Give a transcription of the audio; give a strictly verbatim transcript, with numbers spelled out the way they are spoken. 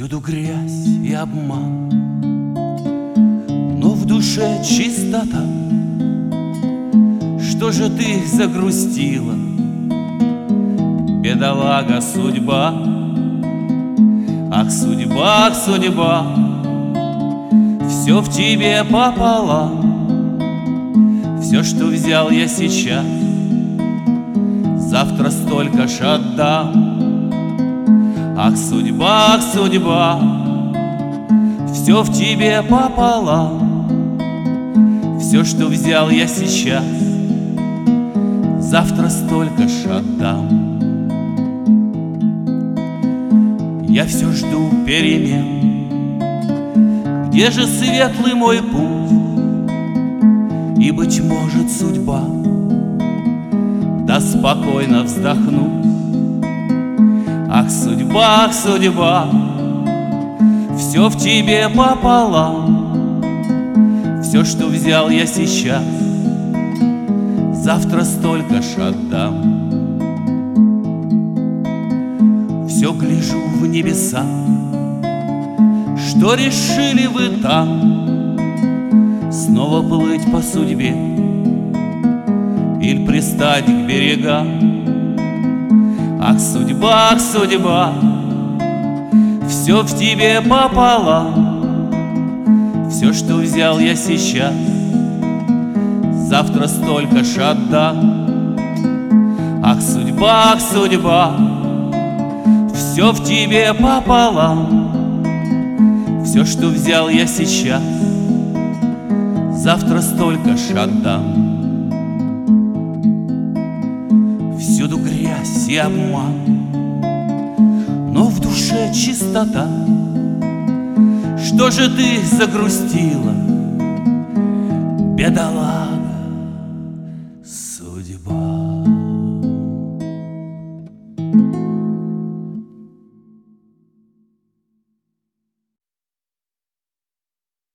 Всюду грязь и обман, но в душе чистота. Что же ты загрустила, бедолага, судьба? Ах, судьба, ах, судьба, все в тебе пополам. Все, что взял я сейчас, завтра столько ж отдам. Ах, судьба, ах, судьба, все в тебе пополам. Все, что взял я сейчас, завтра столько ж отдам. Я все жду перемен, где же светлый мой путь? И, быть может, судьба даст спокойно вздохнуть. Ах, судьба, ах, судьба, все в тебе пополам. Все, что взял я сейчас, завтра столько ж отдам. Все гляжу в небеса, что решили вы там? Снова плыть по судьбе или пристать к берегам? Ах, судьба, ах, судьба, все в тебе пополам. Все, что взял я сейчас, завтра столько ж отдам. Ах, судьба, ах, судьба, все в тебе пополам. Все, что взял я сейчас, завтра столько ж отдам. Всюду грязь и обман, но в душе чистота. Что же ты загрустила, бедолага?